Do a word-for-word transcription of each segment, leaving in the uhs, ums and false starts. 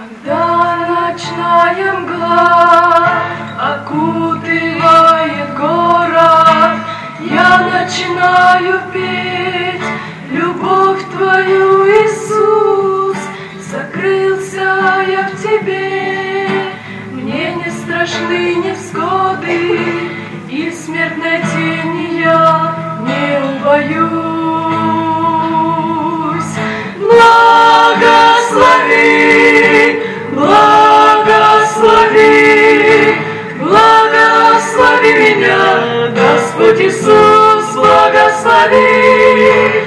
Когда ночная мгла окутывает город, я начинаю петь любовь Твою, Иисус. Закрылся я в Тебе, мне не страшны невзгоды, и в смертной тени я не убоюсь. Благослови, благослови, благослови меня, Господь Иисус, благослови,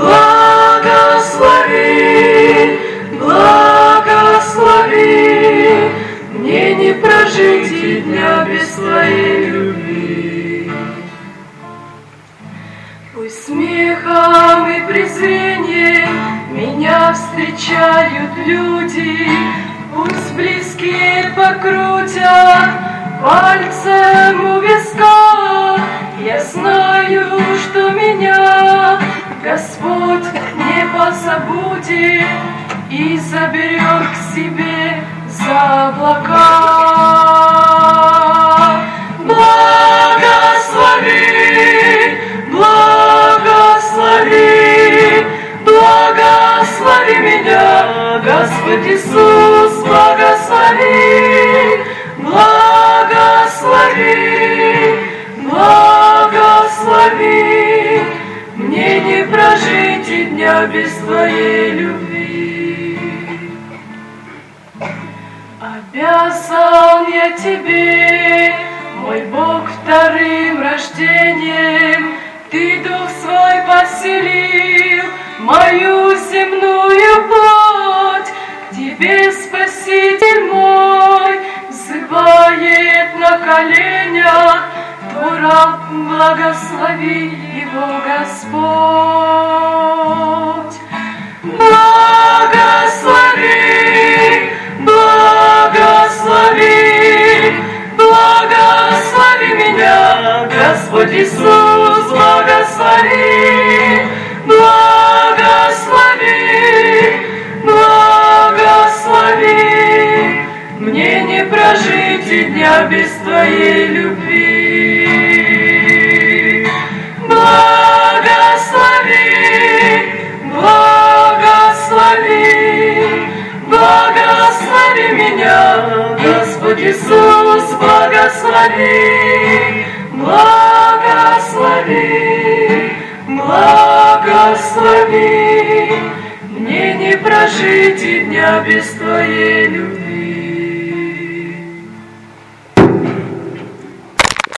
благослови, благослови, мне не прожить и дня без Твоей любви. Пусть смехом и презрением меня встречают люди, пусть близкие покрутят пальцем у виска. Я знаю, что меня Господь не позабудет и заберет к себе за облака. Благослови, благослови, благослови меня, Господь Иисус, благослови, благослови, благослови, мне не прожить и дня без Твоей любви. Обязан я Тебе, мой Бог, вторым рождением, Ты Дух Свой поселил мою земную плоть. К Тебе, Спаситель мой, взывает на коленях, Твой раб, благослови его Господь. Благослови, благослови, благослови меня, Господь Иисус, благослови, благослови, благослови, мне не прожить и дня без Твоей любви. Благослови, благослови, благослови меня, Господь Иисус, благослови, благослови, благослови, мне не прожить и дня без Твоей любви.